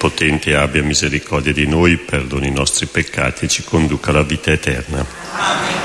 Onnipotente abbia misericordia di noi, perdoni i nostri peccati e ci conduca alla vita eterna. Amen.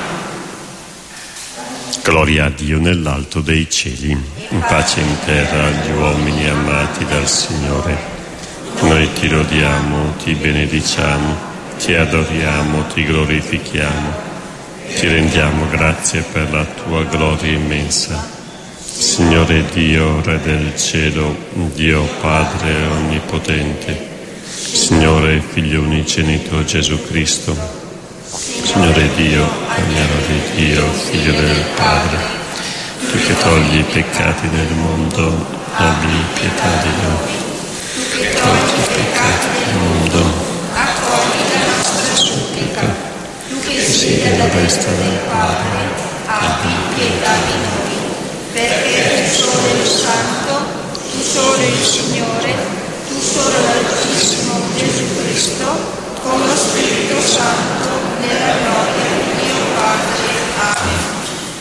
Gloria a Dio nell'alto dei cieli, in pace in terra agli uomini amati dal Signore. Noi ti lodiamo, ti benediciamo, ti adoriamo, ti glorifichiamo, ti rendiamo grazie per la tua gloria immensa. Signore Dio, Re del cielo, Dio Padre onnipotente, Signore Figlio unigenito Gesù Cristo, Signore Dio, agnello di Dio, Figlio del Padre, tu che togli i peccati del mondo, abbi pietà di noi. Togli i peccati del mondo, Accogli la nostra supplica. Tu che sei alla destra del Padre, abbi pietà di noi. Perché tu solo il Santo, tu solo il Signore, tu solo l'Altissimo Gesù Cristo, con lo Spirito Santo, nella gloria di Dio Padre. Amen.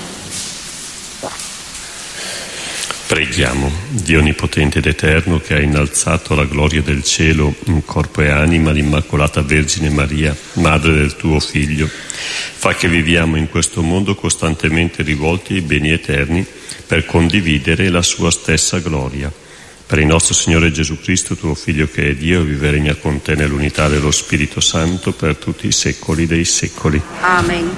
Preghiamo, Dio onnipotente ed eterno, che ha innalzato alla gloria del cielo in corpo e anima l'Immacolata Vergine Maria, Madre del tuo Figlio. Fa che viviamo in questo mondo costantemente rivolti ai beni eterni per condividere la sua stessa gloria. Per il nostro Signore Gesù Cristo, tuo Figlio che è Dio, vive e regna con te nell'unità dello Spirito Santo per tutti i secoli dei secoli. Amen.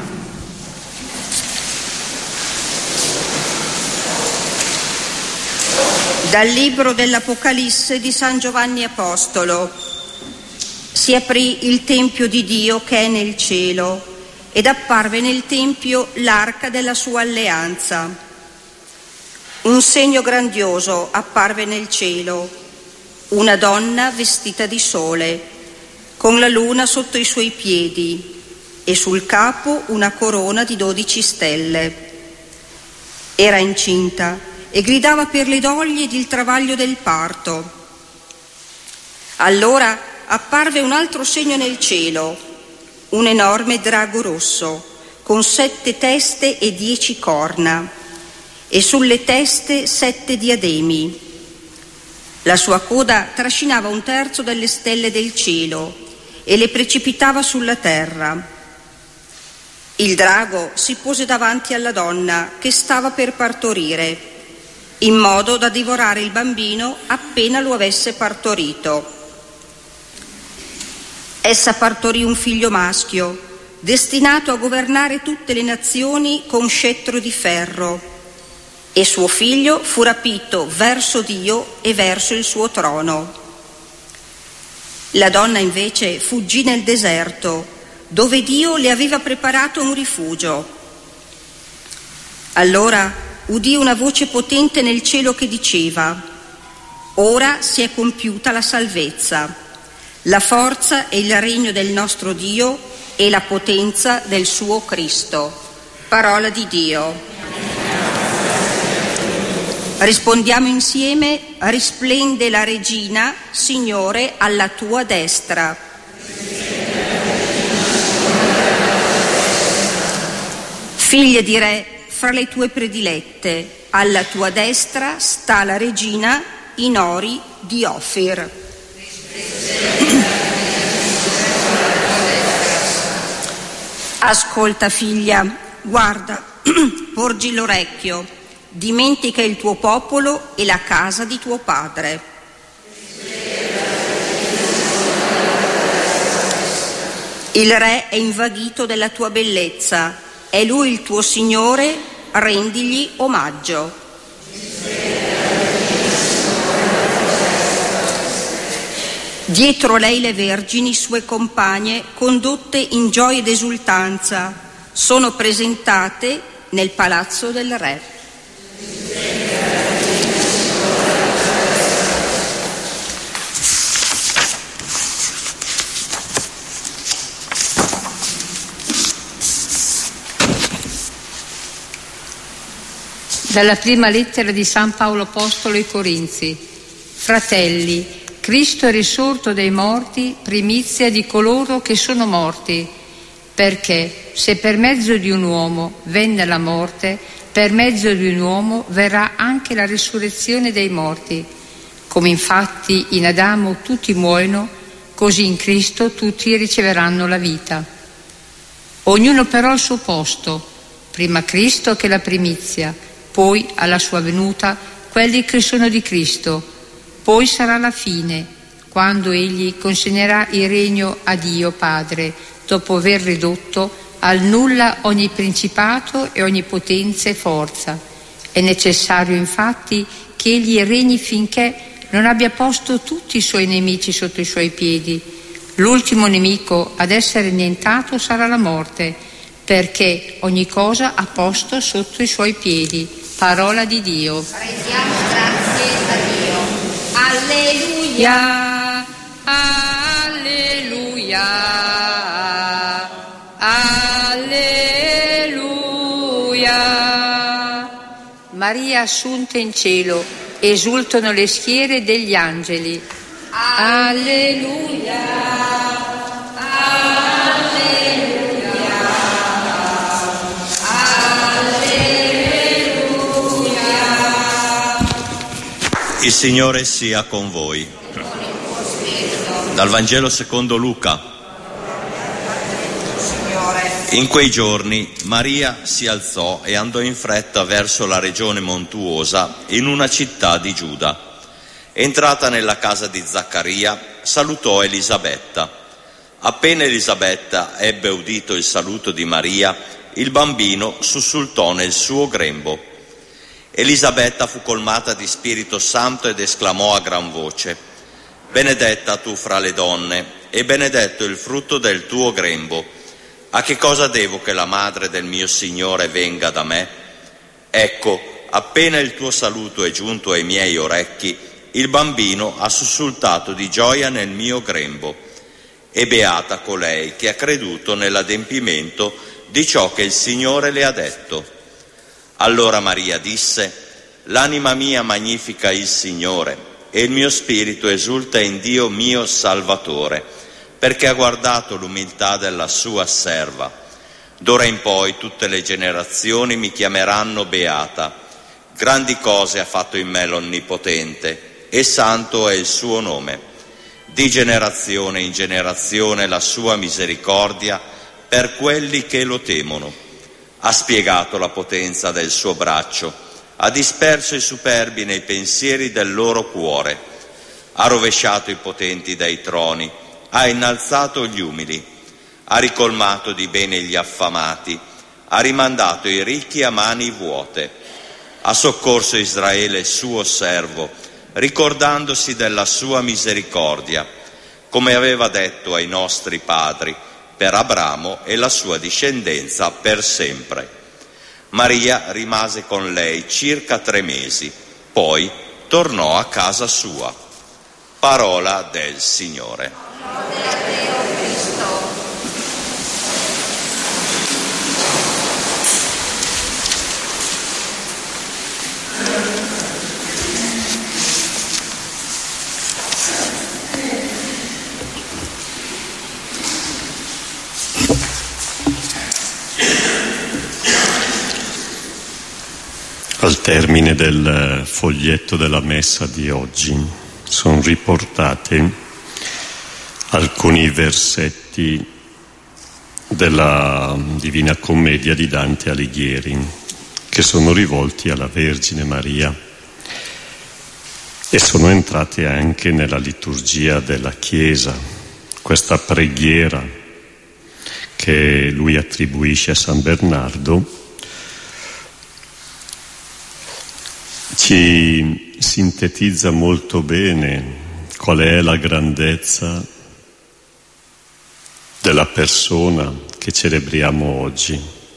Dal libro dell'Apocalisse di San Giovanni Apostolo. Si aprì il Tempio di Dio che è nel cielo ed apparve nel Tempio l'arca della sua alleanza. Un segno grandioso apparve nel cielo, una donna vestita di sole, con la luna sotto i suoi piedi e sul capo una corona di 12 stelle. Era incinta e gridava per le doglie ed il travaglio del parto. Allora apparve un altro segno nel cielo, un enorme drago rosso, con 7 teste e 10 corna, e sulle teste 7 diademi. La sua coda trascinava 1/3 delle stelle del cielo e le precipitava sulla terra. Il drago si pose davanti alla donna che stava per partorire, in modo da divorare il bambino appena lo avesse partorito. Essa partorì un figlio maschio, destinato a governare tutte le nazioni con scettro di ferro, e suo figlio fu rapito verso Dio e verso il suo trono. La donna invece fuggì nel deserto, dove Dio le aveva preparato un rifugio. Allora udì una voce potente nel cielo che diceva: ora si è compiuta la salvezza, la forza e il regno del nostro Dio e la potenza del suo Cristo. Parola di Dio. Rispondiamo insieme: risplende la regina, Signore, alla tua destra. Figlia di re, fra le tue predilette, alla tua destra sta la regina in ori di Ofir. Ascolta, figlia, guarda, porgi l'orecchio. Dimentica il tuo popolo e la casa di tuo padre. Il re è invaghito della tua bellezza, è lui il tuo Signore, rendigli omaggio. Dietro lei le vergini, sue compagne, condotte in gioia ed esultanza, sono presentate nel palazzo del re. Dalla prima lettera di San Paolo Apostolo ai Corinzi. Fratelli, Cristo è risorto dai morti, primizia di coloro che sono morti, perché se per mezzo di un uomo venne la morte, per mezzo di un uomo verrà anche la risurrezione dei morti. Come infatti in Adamo tutti muoiono, così in Cristo tutti riceveranno la vita. Ognuno però al suo posto, prima Cristo che la primizia, poi alla sua venuta quelli che sono di Cristo, poi sarà la fine, quando Egli consegnerà il regno a Dio Padre, dopo aver ridotto al nulla ogni principato e ogni potenza e forza. È necessario infatti che Egli regni finché non abbia posto tutti i suoi nemici sotto i suoi piedi. L'ultimo nemico ad essere annientato sarà la morte, perché ogni cosa ha posto sotto i suoi piedi. Parola di Dio. Rendiamo grazie a Dio. Alleluia. Alleluia. Alleluia. Maria assunta in cielo, esultano le schiere degli angeli. Alleluia. Il Signore sia con voi. Dal Vangelo secondo Luca. In quei giorni Maria si alzò e andò in fretta verso la regione montuosa in una città di Giuda. Entrata nella casa di Zaccaria, salutò Elisabetta. Appena Elisabetta ebbe udito il saluto di Maria, il bambino sussultò nel suo grembo. Elisabetta fu colmata di Spirito Santo ed esclamò a gran voce: benedetta tu fra le donne e benedetto il frutto del tuo grembo. A che cosa devo che la madre del mio Signore venga da me? Ecco, appena il tuo saluto è giunto ai miei orecchi, il bambino ha sussultato di gioia nel mio grembo. E beata colei che ha creduto nell'adempimento di ciò che il Signore le ha detto. Allora Maria disse: l'anima mia magnifica il Signore e il mio spirito esulta in Dio mio Salvatore, perché ha guardato l'umiltà della sua serva. D'ora in poi tutte le generazioni mi chiameranno beata. Grandi cose ha fatto in me l'Onnipotente e santo è il suo nome. Di generazione in generazione la sua misericordia per quelli che lo temono. Ha spiegato la potenza del suo braccio, ha disperso i superbi nei pensieri del loro cuore, ha rovesciato i potenti dai troni, ha innalzato gli umili, ha ricolmato di bene gli affamati, ha rimandato i ricchi a mani vuote, ha soccorso Israele suo servo, ricordandosi della sua misericordia, come aveva detto ai nostri padri, per Abramo e la sua discendenza per sempre. Maria rimase con lei circa 3 mesi, poi tornò a casa sua. Parola del Signore. Al termine del foglietto della messa di oggi sono riportate alcuni versetti della Divina Commedia di Dante Alighieri che sono rivolti alla Vergine Maria e sono entrati anche nella liturgia della Chiesa. Questa preghiera che lui attribuisce a San Bernardo ci sintetizza molto bene qual è la grandezza della persona che celebriamo oggi.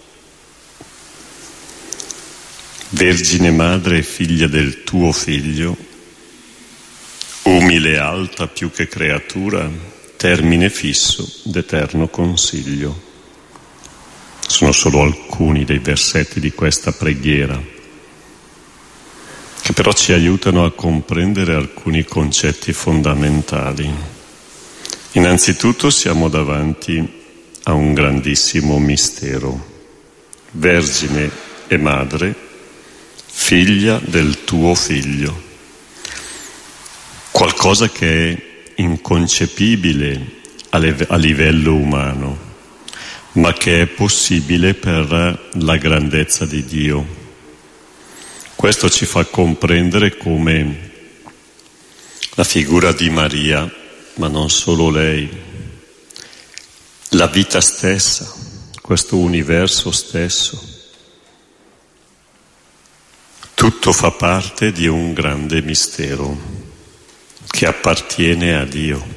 Vergine Madre e figlia del tuo Figlio, umile e alta più che creatura, termine fisso d'eterno consiglio. Sono solo alcuni dei versetti di questa preghiera, che però ci aiutano a comprendere alcuni concetti fondamentali. Innanzitutto siamo davanti a un grandissimo mistero. Vergine e Madre, figlia del tuo Figlio. qualcosa che è inconcepibile a livello umano, ma che è possibile per la grandezza di Dio. Questo ci fa comprendere come la figura di Maria, ma non solo lei, la vita stessa, questo universo stesso, tutto fa parte di un grande mistero che appartiene a Dio.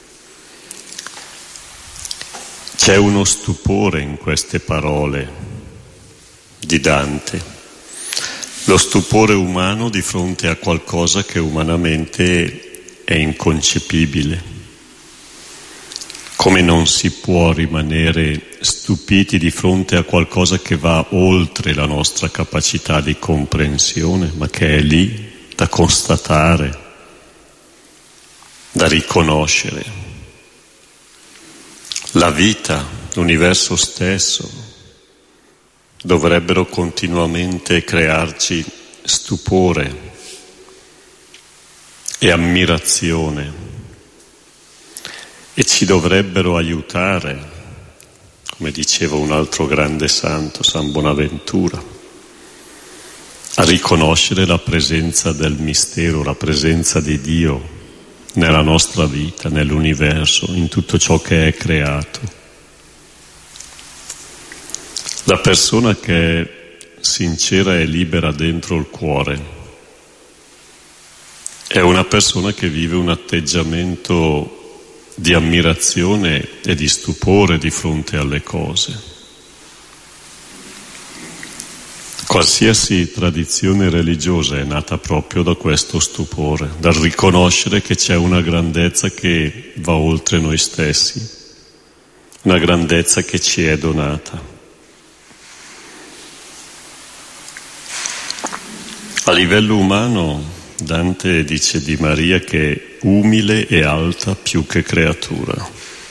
C'è uno stupore in queste parole di Dante, lo stupore umano di fronte a qualcosa che umanamente è inconcepibile. Come non si può rimanere stupiti di fronte a qualcosa che va oltre la nostra capacità di comprensione, ma che è lì da constatare, da riconoscere. La vita, l'universo stesso, dovrebbero continuamente crearci stupore e ammirazione e ci dovrebbero aiutare, come diceva un altro grande santo, San Bonaventura, a riconoscere la presenza del mistero, la presenza di Dio nella nostra vita, nell'universo, in tutto ciò che è creato. La persona che è sincera e libera dentro il cuore è una persona che vive un atteggiamento di ammirazione e di stupore di fronte alle cose. Qualsiasi tradizione religiosa è nata proprio da questo stupore, dal riconoscere che c'è una grandezza che va oltre noi stessi, una grandezza che ci è donata. A livello umano, Dante dice di Maria che è umile e alta più che creatura.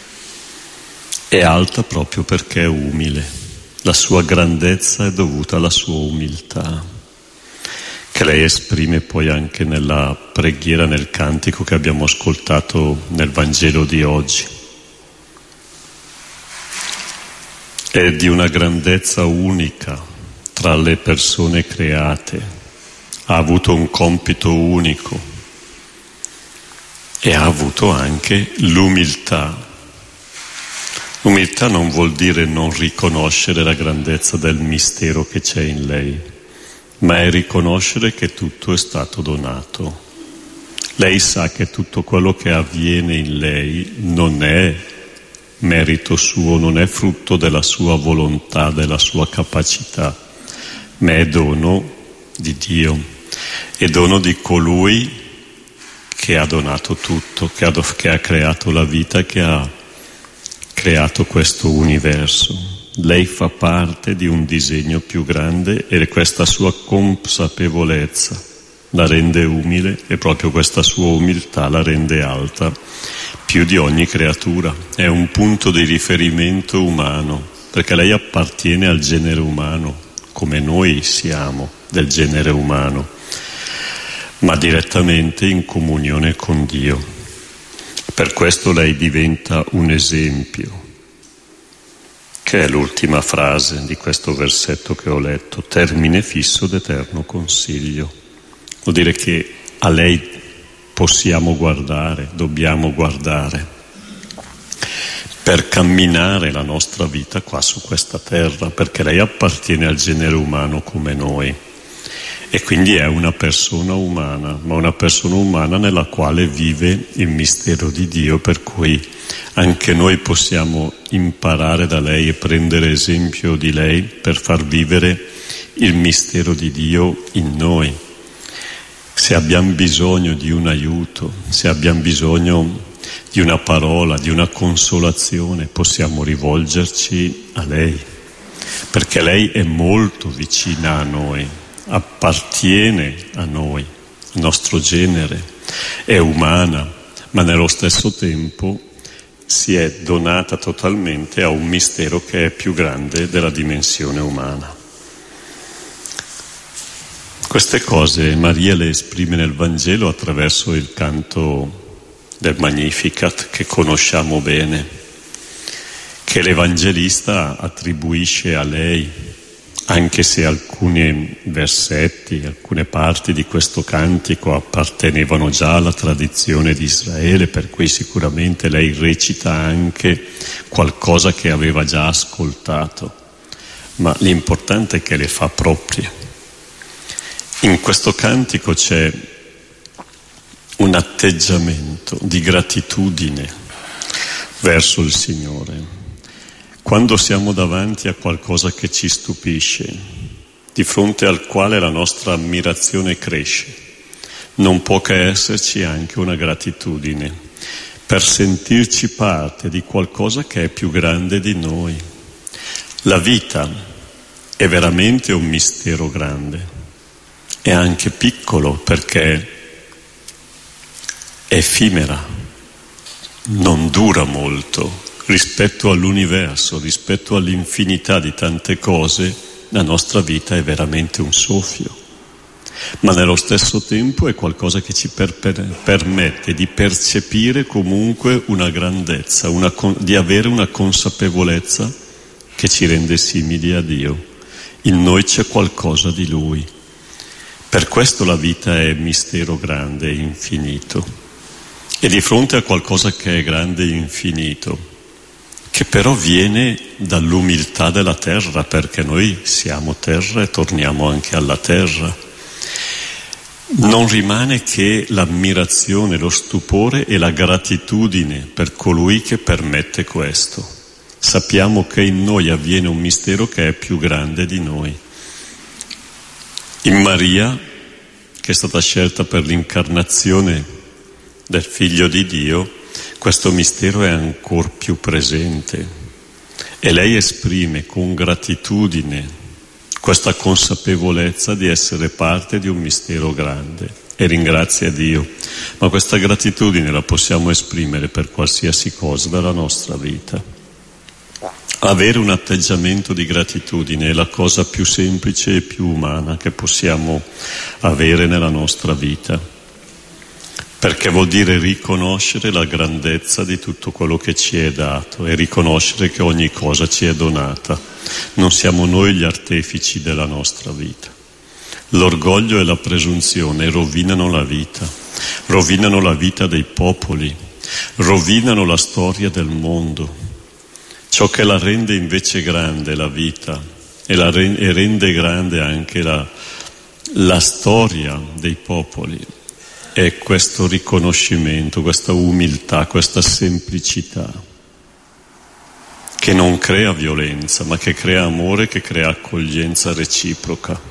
È alta proprio perché è umile. La sua grandezza è dovuta alla sua umiltà, che lei esprime poi anche nella preghiera, nel cantico che abbiamo ascoltato nel Vangelo di oggi. È di una grandezza unica tra le persone create, ha avuto un compito unico e ha avuto anche l'umiltà. Umiltà non vuol dire non riconoscere la grandezza del mistero che c'è in lei, ma è riconoscere che tutto è stato donato. Lei sa che tutto quello che avviene in lei non è merito suo, non è frutto della sua volontà, della sua capacità, ma è dono di Dio, è dono di colui che ha donato tutto, che ha creato la vita, che ha creato questo universo. Lei fa parte di un disegno più grande e questa sua consapevolezza la rende umile e proprio questa sua umiltà la rende alta più di ogni creatura. È un punto di riferimento umano, perché lei appartiene al genere umano, come noi siamo del genere umano, ma direttamente in comunione con Dio. Per questo lei diventa un esempio, che è l'ultima frase di questo versetto che ho letto, termine fisso d'eterno consiglio. Vuol dire che a lei possiamo guardare, dobbiamo guardare, per camminare la nostra vita qua su questa terra, perché lei appartiene al genere umano come noi. E quindi è una persona umana, ma una persona umana nella quale vive il mistero di Dio, per cui anche noi possiamo imparare da lei e prendere esempio di lei per far vivere il mistero di Dio in noi. Se abbiamo bisogno di un aiuto, se abbiamo bisogno di una parola, di una consolazione, possiamo rivolgerci a lei, perché lei è molto vicina a noi, appartiene a noi, il nostro genere, è umana, ma nello stesso tempo si è donata totalmente a un mistero che è più grande della dimensione umana. Queste cose Maria le esprime nel Vangelo attraverso il canto del Magnificat che conosciamo bene, che l'Evangelista attribuisce a lei, anche se alcuni versetti, alcune parti di questo cantico appartenevano già alla tradizione di Israele, per cui sicuramente lei recita anche qualcosa che aveva già ascoltato, ma l'importante è che le fa proprie. In questo cantico c'è un atteggiamento di gratitudine verso il Signore. Quando siamo davanti a qualcosa che ci stupisce, di fronte al quale la nostra ammirazione cresce, non può che esserci anche una gratitudine per sentirci parte di qualcosa che è più grande di noi. La vita è veramente un mistero grande. È anche piccolo perché è effimera, non dura molto rispetto all'universo, rispetto all'infinità di tante cose. La nostra vita è veramente un soffio, ma nello stesso tempo è qualcosa che ci permette di percepire comunque una grandezza, di avere una consapevolezza che ci rende simili a Dio. In noi c'è qualcosa di Lui. Per questo la vita è mistero grande e infinito. E di fronte a qualcosa che è grande e infinito, che però viene dall'umiltà della terra, perché noi siamo terra e torniamo anche alla terra, non rimane che l'ammirazione, lo stupore e la gratitudine per colui che permette questo. Sappiamo che in noi avviene un mistero che è più grande di noi. In Maria, che è stata scelta per l'incarnazione del Figlio di Dio, questo mistero è ancora più presente e lei esprime con gratitudine questa consapevolezza di essere parte di un mistero grande e ringrazia Dio. Ma questa gratitudine la possiamo esprimere per qualsiasi cosa della nostra vita. Avere un atteggiamento di gratitudine è la cosa più semplice e più umana che possiamo avere nella nostra vita, perché vuol dire riconoscere la grandezza di tutto quello che ci è dato e riconoscere che ogni cosa ci è donata. Non siamo noi gli artefici della nostra vita. L'orgoglio e la presunzione rovinano la vita dei popoli, rovinano la storia del mondo. Ciò che la rende invece grande la vita e rende grande anche la storia dei popoli è questo riconoscimento, questa umiltà, questa semplicità che non crea violenza ma che crea amore, che crea accoglienza reciproca.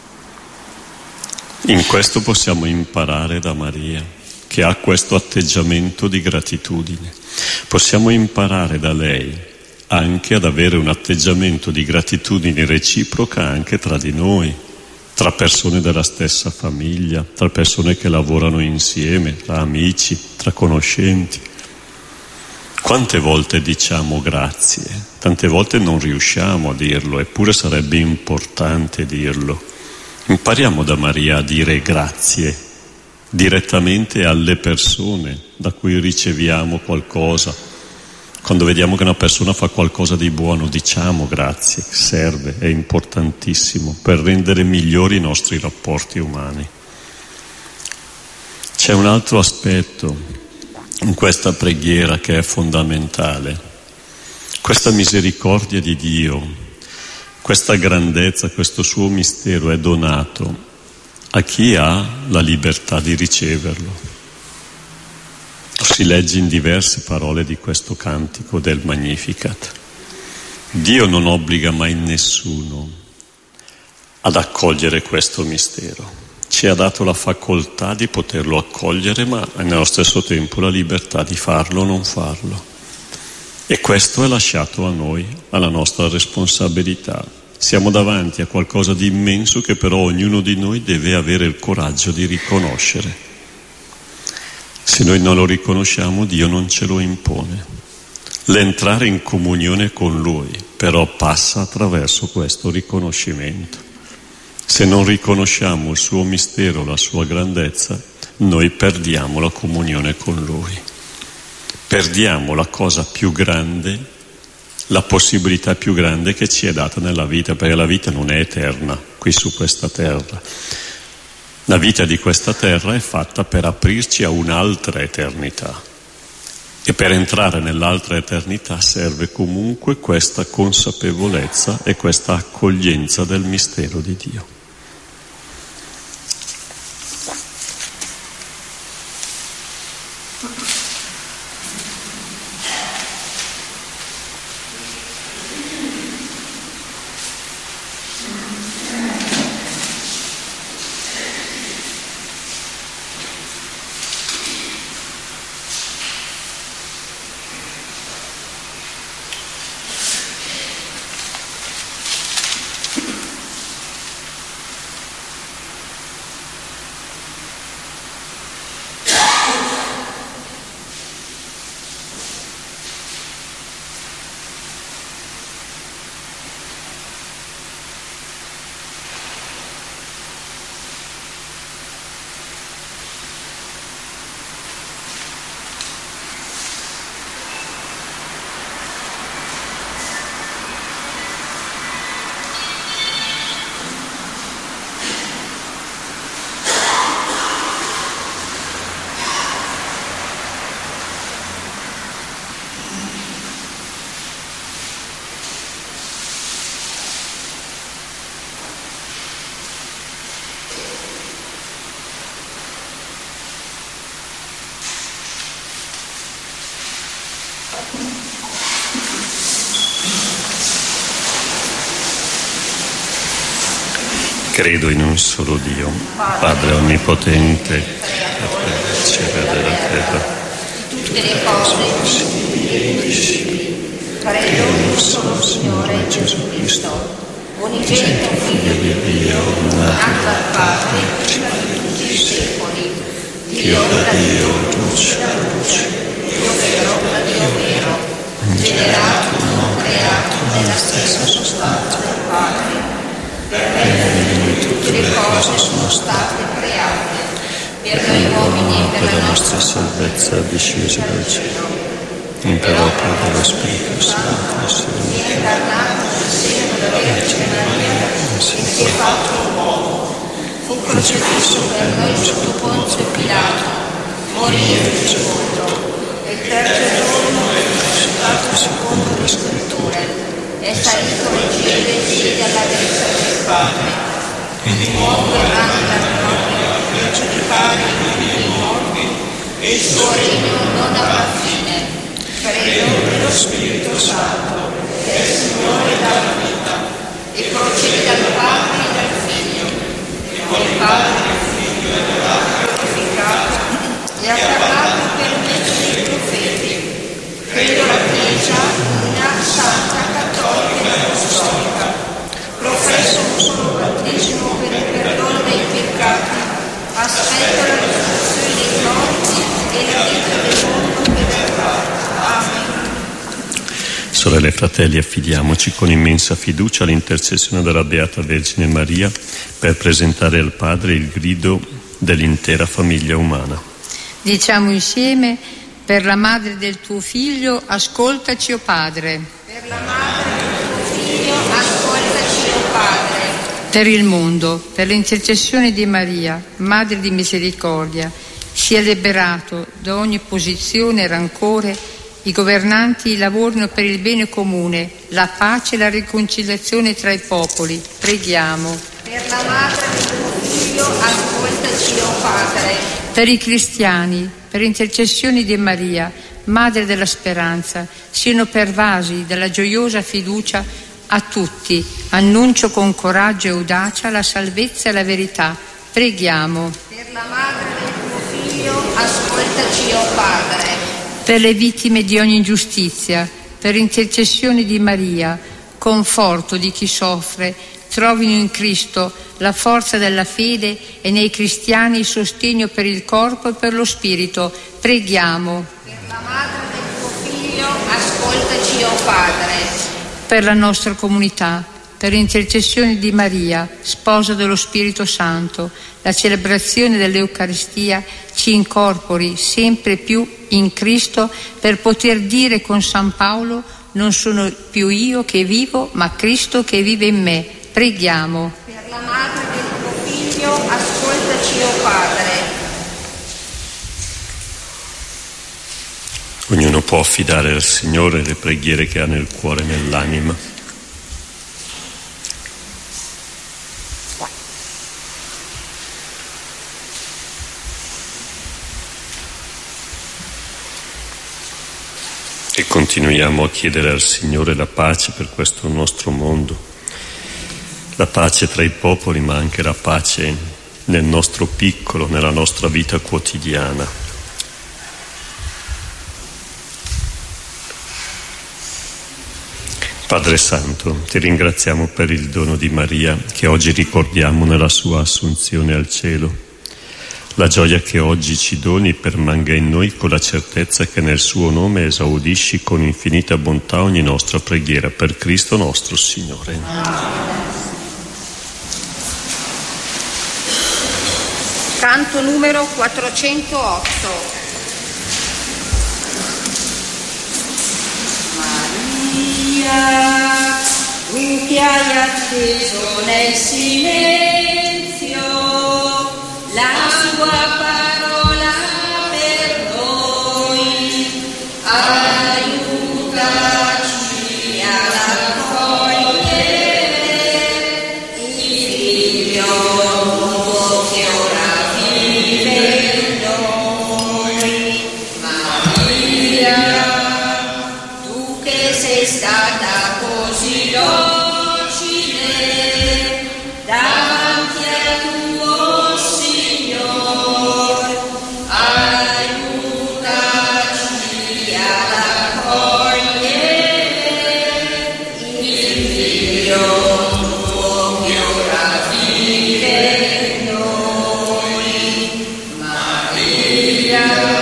In questo possiamo imparare da Maria, che ha questo atteggiamento di gratitudine. Possiamo imparare da lei anche ad avere un atteggiamento di gratitudine reciproca anche tra di noi, tra persone della stessa famiglia, tra persone che lavorano insieme, tra amici, tra conoscenti. Quante volte diciamo grazie? Tante volte non riusciamo a dirlo, eppure sarebbe importante dirlo. Impariamo da Maria a dire grazie direttamente alle persone da cui riceviamo qualcosa. Quando vediamo che una persona fa qualcosa di buono, diciamo grazie, serve, è importantissimo per rendere migliori i nostri rapporti umani. C'è un altro aspetto in questa preghiera che è fondamentale. Questa misericordia di Dio, questa grandezza, questo suo mistero è donato a chi ha la libertà di riceverlo. Si legge in diverse parole di questo cantico del Magnificat. Dio non obbliga mai nessuno ad accogliere questo mistero. Ci ha dato la facoltà di poterlo accogliere, ma nello stesso tempo la libertà di farlo o non farlo. E questo è lasciato a noi, alla nostra responsabilità. Siamo davanti a qualcosa di immenso che però ognuno di noi deve avere il coraggio di riconoscere. Se noi non lo riconosciamo, Dio non ce lo impone. L'entrare in comunione con Lui però passa attraverso questo riconoscimento. Se non riconosciamo il suo mistero, la sua grandezza, noi perdiamo la comunione con Lui. Perdiamo la cosa più grande, la possibilità più grande che ci è data nella vita, perché la vita non è eterna qui su questa terra. La vita di questa terra è fatta per aprirci a un'altra eternità. E per entrare nell'altra eternità serve comunque questa consapevolezza e questa accoglienza del mistero di Dio. Credo in un solo Dio, Padre Onnipotente, Creatore del cielo e della terra, tutte le cose invisibili. Credo in un solo Signore Gesù Cristo, unigenito Figlio di Dio, nato dal Padre prima di tutti i secoli, Dio da Dio, luce da luce, Dio vero da Dio vero, generato, non creato, nella stessa sostanza del Padre. Per me tutte le cose sono state create, per noi uomini e per la nostra salvezza discese dal cielo, in per opera dello Spirito Santo, si è incarnato nel seno della Vergine Maria e si è fatto uomo, fu crocifisso per noi sotto Ponzio Pilato, morì e sepolto, e il terzo giorno è risuscitato secondo le Scritture, è salito in cielo e siede alla destra del Padre, e di nuovo verrà nella gloria per giudicare i vivi e i morti, e il suo regno non avrà fine. Credo nello Spirito Santo, che è il Signore della vita, e procede dal Padre e dal Figlio, e con il Padre e il Figlio è glorificato, e ha parlato per mezzo dei profeti. Credo la Chiesa, una santa, cattolica e apostolica. Professo un solo battesimo per il perdono dei peccati. Aspetto la risurrezione dei morti e la vita del mondo che verrà. Amen. Sorelle e fratelli, affidiamoci con immensa fiducia all'intercessione della Beata Vergine Maria per presentare al Padre il grido dell'intera famiglia umana. Diciamo insieme: per la madre del tuo Figlio, ascoltaci, o Padre. Per la madre del tuo Figlio, ascoltaci, o Padre. Per il mondo, per l'intercessione di Maria, Madre di Misericordia, sia liberato da ogni posizione e rancore, i governanti lavorino per il bene comune, la pace e la riconciliazione tra i popoli. Preghiamo. Per la madre del tuo Figlio, ascoltaci, o Padre. Per i cristiani, per intercessioni di Maria, Madre della Speranza, siano pervasi dalla gioiosa fiducia a tutti. Annuncio con coraggio e audacia la salvezza e la verità. Preghiamo. Per la madre del tuo Figlio, ascoltaci, o Padre. Per le vittime di ogni ingiustizia, per intercessioni di Maria, conforto di chi soffre, trovino in Cristo la forza della fede e nei cristiani il sostegno per il corpo e per lo spirito. Preghiamo. Per la madre del tuo Figlio, ascoltaci, o Padre. Per la nostra comunità, per per intercessione di Maria, sposa dello Spirito Santo, la celebrazione dell'Eucaristia ci incorpori sempre più in Cristo per poter dire con San Paolo: non sono più io che vivo, ma Cristo che vive in me. Preghiamo. Per la madre del tuo Figlio, ascoltaci, o Padre. Ognuno può affidare al Signore le preghiere che ha nel cuore e nell'anima. E continuiamo a chiedere al Signore la pace per questo nostro mondo, la pace tra i popoli, ma anche la pace nel nostro piccolo, nella nostra vita quotidiana. Padre Santo, ti ringraziamo per il dono di Maria che oggi ricordiamo nella sua assunzione al cielo. La gioia che oggi ci doni permanga in noi con la certezza che nel suo nome esaudisci con infinita bontà ogni nostra preghiera per Cristo nostro Signore. Canto numero 408. Maria, tu che hai atteso nel silenzio la sua parola per noi, aiutaci ad accogliere il Figlio tuo che ora vive in noi. Maria, tu che sei stata così docile davanti al tuo Signore, aiutaci ad accogliere il Figlio tuo che ora vive in noi. Maria.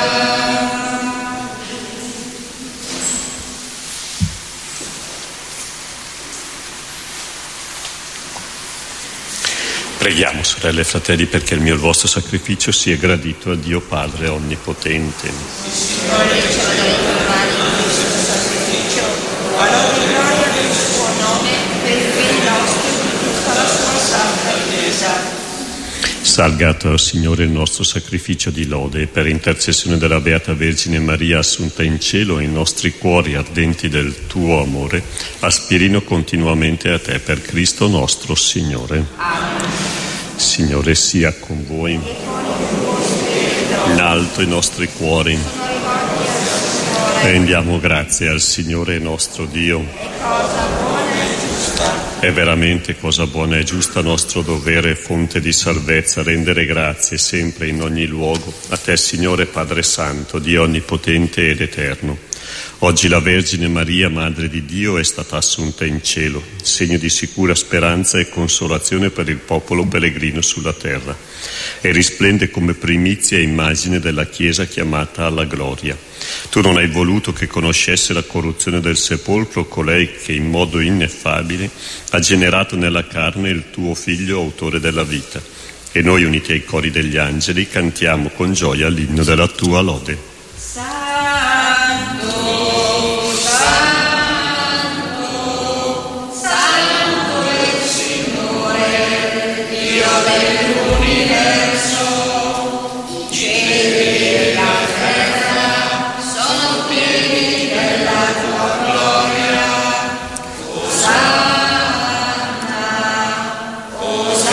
Preghiamo, sorelle e fratelli, perché il mio e il vostro sacrificio sia gradito a Dio Padre Onnipotente. Il Signore riceva dalle tue mani questo sacrificio, alla gloria del suo nome, per il bene nostro e di tutta la sua santa Chiesa. Salgato al Signore il nostro sacrificio di lode e per intercessione della Beata Vergine Maria assunta in cielo, i nostri cuori ardenti del tuo amore aspirino continuamente a te per Cristo nostro Signore. Amen. Signore sia con voi. In alto i nostri cuori. Rendiamo grazie al Signore nostro Dio. È veramente cosa buona e giusta, nostro dovere e fonte di salvezza, rendere grazie sempre in ogni luogo a te, Signore Padre Santo, Dio onnipotente ed eterno. Oggi la Vergine Maria, Madre di Dio, è stata assunta in cielo, segno di sicura speranza e consolazione per il popolo pellegrino sulla terra, e risplende come primizia e immagine della Chiesa chiamata alla gloria. Tu non hai voluto che conoscesse la corruzione del sepolcro colei che in modo ineffabile ha generato nella carne il tuo Figlio, autore della vita. E noi, uniti ai cori degli angeli, cantiamo con gioia l'inno della tua lode.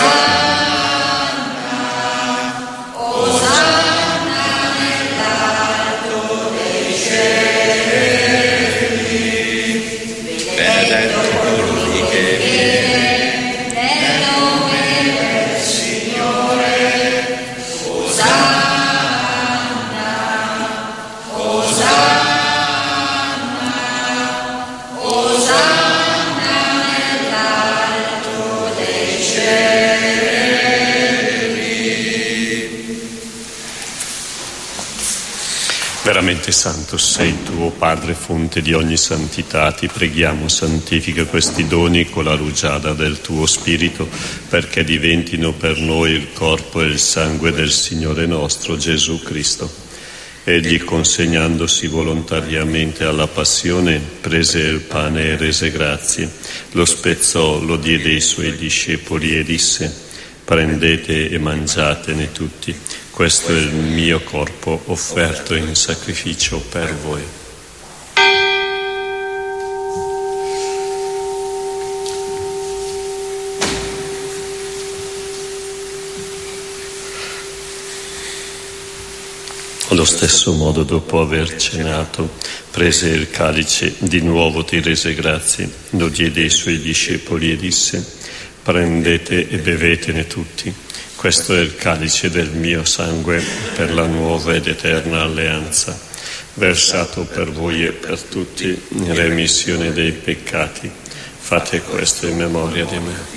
Osanna nella Veramente santo sei tu, o Padre, fonte di ogni santità. Ti preghiamo, santifica questi doni con la rugiada del tuo Spirito, perché diventino per noi il corpo e il sangue del Signore nostro Gesù Cristo. Egli, consegnandosi volontariamente alla passione, prese il pane e rese grazie, lo spezzò, lo diede ai suoi discepoli e disse: prendete e mangiatene tutti, questo è il mio corpo offerto in sacrificio per voi. Allo stesso modo, dopo aver cenato, prese il calice, di nuovo ti rese grazie, lo diede ai suoi discepoli e disse: prendete e bevetene tutti, questo è il calice del mio sangue per la nuova ed eterna alleanza, versato per voi e per tutti in remissione dei peccati. Fate questo in memoria di me.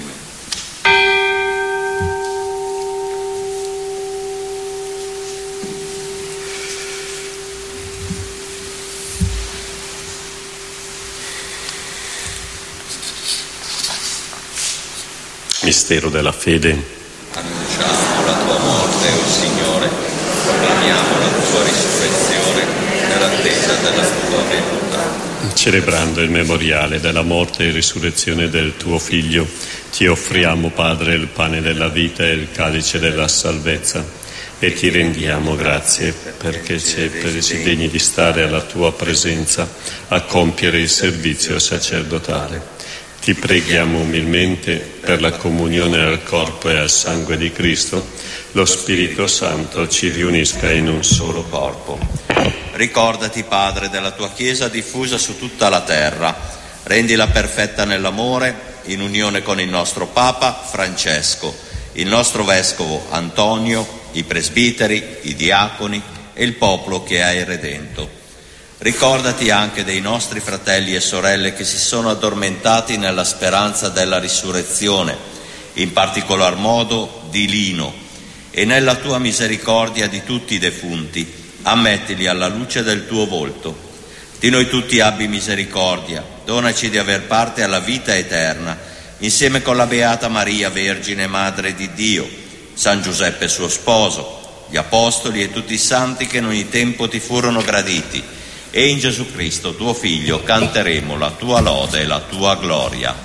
Mistero della fede. Annunciamo la tua morte, o Signore, proclamiamo la tua risurrezione nell'attesa della tua venuta. Celebrando il memoriale della morte e risurrezione del tuo Figlio, ti offriamo, Padre, il pane della vita e il calice della salvezza, e ti rendiamo grazie perché ci hai resi degni di stare alla tua presenza a compiere il servizio sacerdotale. Ti preghiamo umilmente per la comunione al corpo e al sangue di Cristo, lo Spirito Santo ci riunisca in un solo corpo. Ricordati, Padre, della tua Chiesa diffusa su tutta la terra, rendila perfetta nell'amore, in unione con il nostro Papa Francesco, il nostro Vescovo Antonio, i presbiteri, i diaconi e il popolo che hai redento. Ricordati anche dei nostri fratelli e sorelle che si sono addormentati nella speranza della risurrezione, in particolar modo di Lino, e nella tua misericordia di tutti i defunti, ammettili alla luce del tuo volto. Di noi tutti abbi misericordia, donaci di aver parte alla vita eterna, insieme con la Beata Maria, Vergine Madre di Dio, San Giuseppe suo sposo, gli Apostoli e tutti i santi che in ogni tempo ti furono graditi, e in Gesù Cristo, tuo Figlio, canteremo la tua lode e la tua gloria.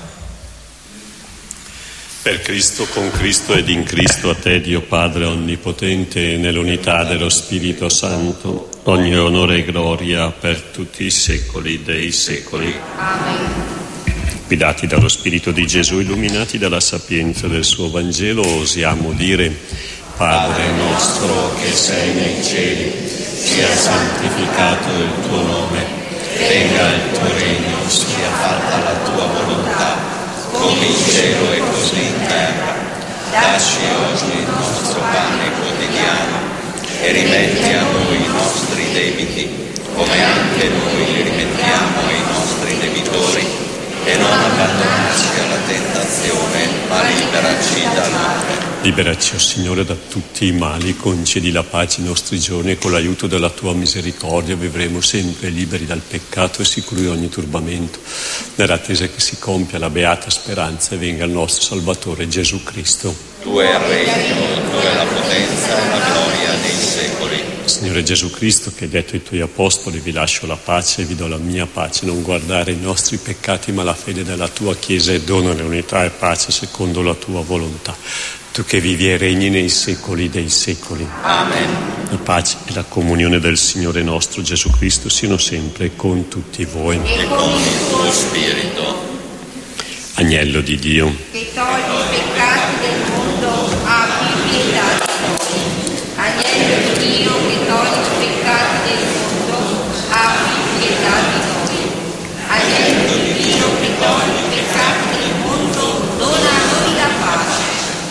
Per Cristo, con Cristo ed in Cristo, a te, Dio Padre Onnipotente, nell'unità dello Spirito Santo, ogni onore e gloria per tutti i secoli dei secoli. Amen. Guidati dallo Spirito di Gesù, illuminati dalla sapienza del suo Vangelo, osiamo dire: Padre nostro che sei nei cieli, sia santificato il tuo nome, venga il tuo regno, sia fatta la tua volontà, come in cielo e così in terra. Dacci oggi il nostro pane quotidiano e rimetti a noi i nostri debiti, come anche noi li rimettiamo ai nostri debitori, e non abbandonarci alla tentazione, ma liberaci dal male. Liberaci, o Signore, da tutti i mali, concedi la pace ai nostri giorni e con l'aiuto della tua misericordia vivremo sempre liberi dal peccato e sicuri di ogni turbamento, nell'attesa che si compia la beata speranza e venga il nostro Salvatore Gesù Cristo. Tu è il regno, tu è la potenza e la gloria dei secoli. Signore Gesù Cristo, che hai detto ai tuoi apostoli: vi lascio la pace e vi do la mia pace, non guardare i nostri peccati ma la fede della tua Chiesa, e donale unità e pace secondo la tua volontà. Tu che vivi e regni nei secoli dei secoli. Amen. La pace e la comunione del Signore nostro Gesù Cristo siano sempre con tutti voi. E con il tuo Spirito. Agnello di Dio, Che togli i peccati del mondo, abbi pietà di noi. Agnello di Dio, che togli i peccati del mondo, abbi pietà di noi. Agnello di Dio, che togli i peccati del mondo, dona a noi la pace.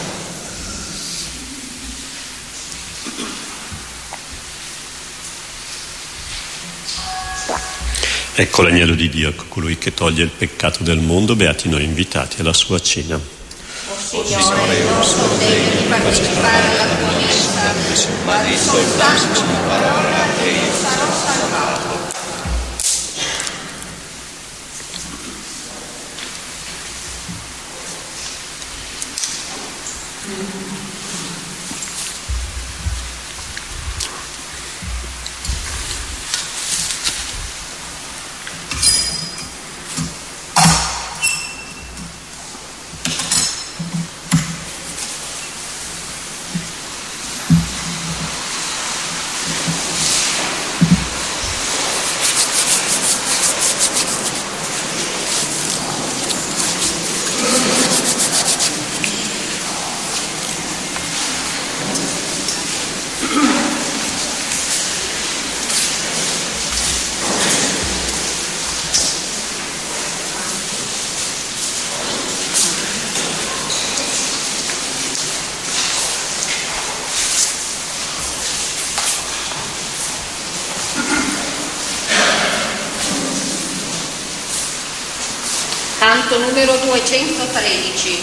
ecco l'agnello di Dio, ecco colui che toglie il peccato del mondo. Beati noi invitati alla sua cena. O Signore, non sono degno di partecipare alla tua messa, ma di soltanto una parola e io sarò salvato. Canto numero 213.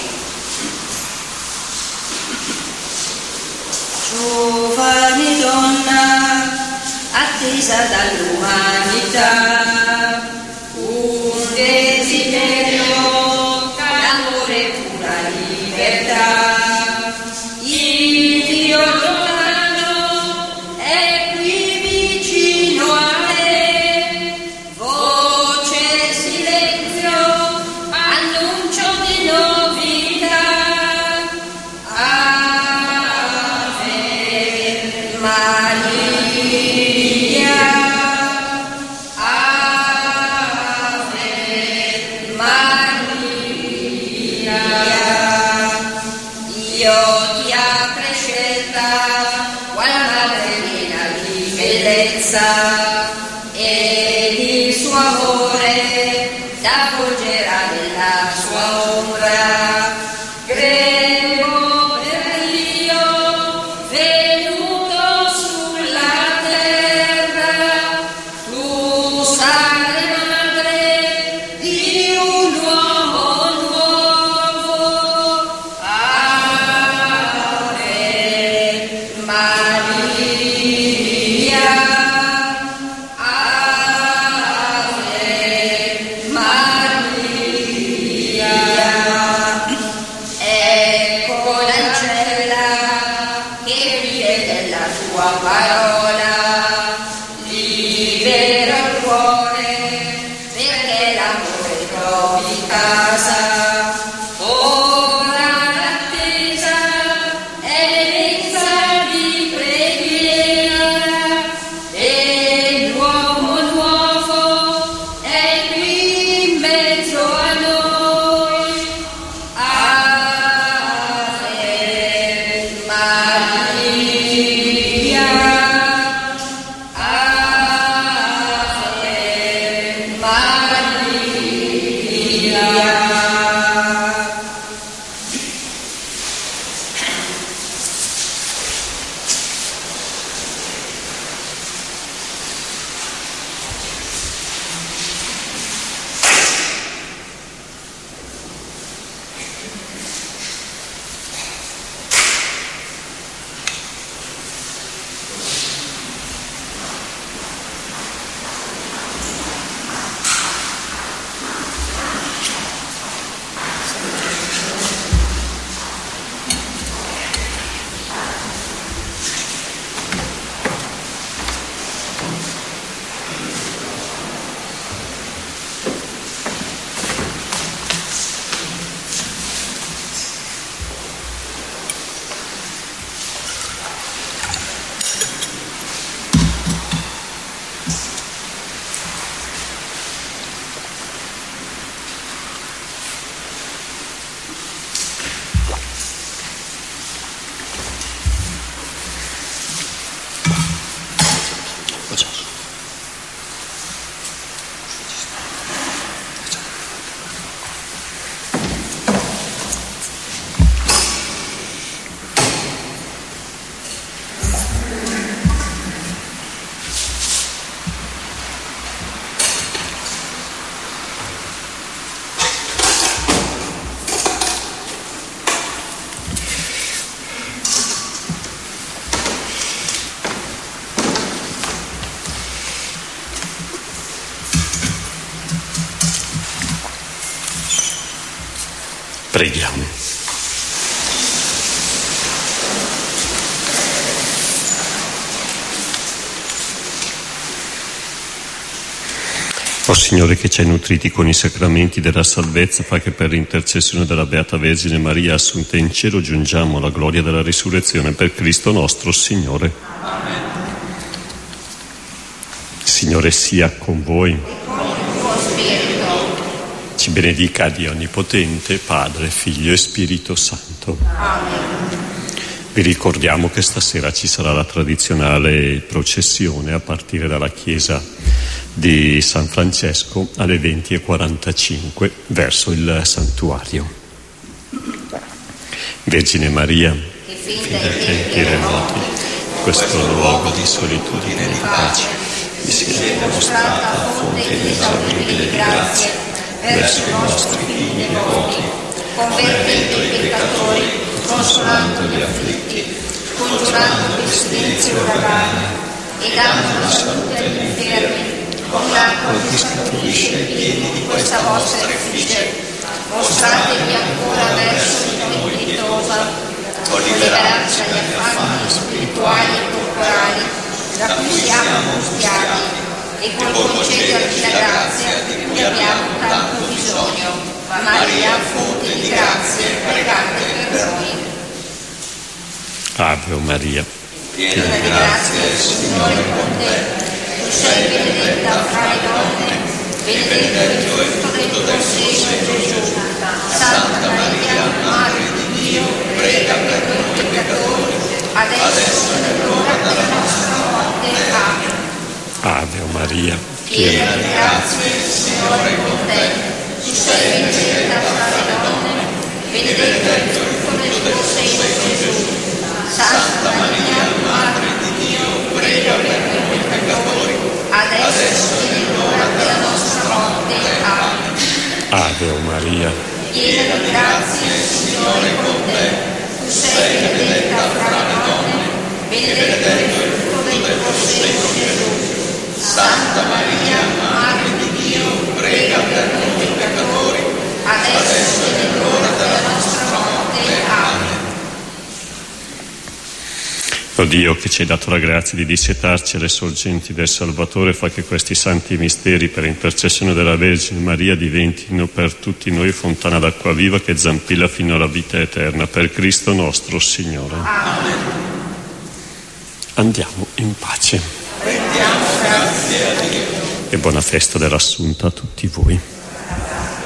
Giovane donna, attesa dall'umanità, un desiderio, d'amore pura libertà, il Dio lontano è qui vicino a te, voce silenzio, annuncio di novità, Ave Maria, Ave Maria, io ti apre scelta, qual madre piena di bellezza, ed il suo amore t'avvolgerà nella sua ombra. Grembo per Dio, venuto sulla terra, tu sarai madre di un uomo nuovo. Ave Maria, Ave Maria. Ecco l'ancella che vive della tua parola, libera il cuore perché l'amore trovi casa. Ora l'attesa è l'elenza di preghiera e l'uomo nuovo è qui in mezzo a noi. Ave Maria, Ave Preghiamo. O Signore, che ci hai nutriti con i sacramenti della salvezza, fa che per l'intercessione della Beata Vergine Maria assunta in cielo giungiamo alla gloria della risurrezione per Cristo nostro Signore. Amen. Signore sia con voi. Ci benedica Dio Onnipotente, Padre, Figlio e Spirito Santo. Amen. Vi ricordiamo che stasera ci sarà la tradizionale processione a partire dalla chiesa di San Francesco alle 20:45 verso il santuario. Vergine Maria, fino ai tempi remoti, questo luogo di solitudine e di pace, vi sia mostrata fonte inesauribile di grazia verso i nostri figli devoti, convertendo i peccatori, consolando gli afflitti, scongiurando pestilenze e uragani, e dando la salute agli infermi, con l'acqua che scaturisce ai piedi di questa vostra effigie. Mostratevi ancora verso di noi pietosa, con liberarci dagli affanni spirituali e corporali, da cui siamo schiavi, e col concederci la grazia di cui abbiamo tanto bisogno. Maria, fonte di grazie, pregate per noi. Ave Maria, piena di grazia, il Signore è con te. Tu sei benedetta fra le donne, benedetto il frutto del tuo seno, Gesù. Santa Maria, Madre di Dio, prega per noi peccatori, adesso è l'ora della nostra morte. Amen. Ave Maria, piena di grazia, il Signore è con te. Tu sei benedetta fra le donne, benedetto il frutto del tuo seno, Gesù. Santa Maria, Madre di Dio, prega per noi peccatori, adesso è l'ora della nostra morte. Amen. Ave Maria, piena di grazia, il Signore è con te. Tu sei benedetta fra le donne, benedetto il frutto del tuo seno, Gesù. Santa Maria, Madre di Dio, prega per noi peccatori, adesso è l'ora della nostra morte. Amen. O Dio, che ci hai dato la grazia di dissetarci alle sorgenti del Salvatore, fa che questi santi misteri per intercessione della Vergine Maria diventino per tutti noi fontana d'acqua viva che zampilla fino alla vita eterna, per Cristo nostro Signore. Amen. Andiamo in pace. Rendiamo grazie a Dio. E buona festa dell'Assunta a tutti voi.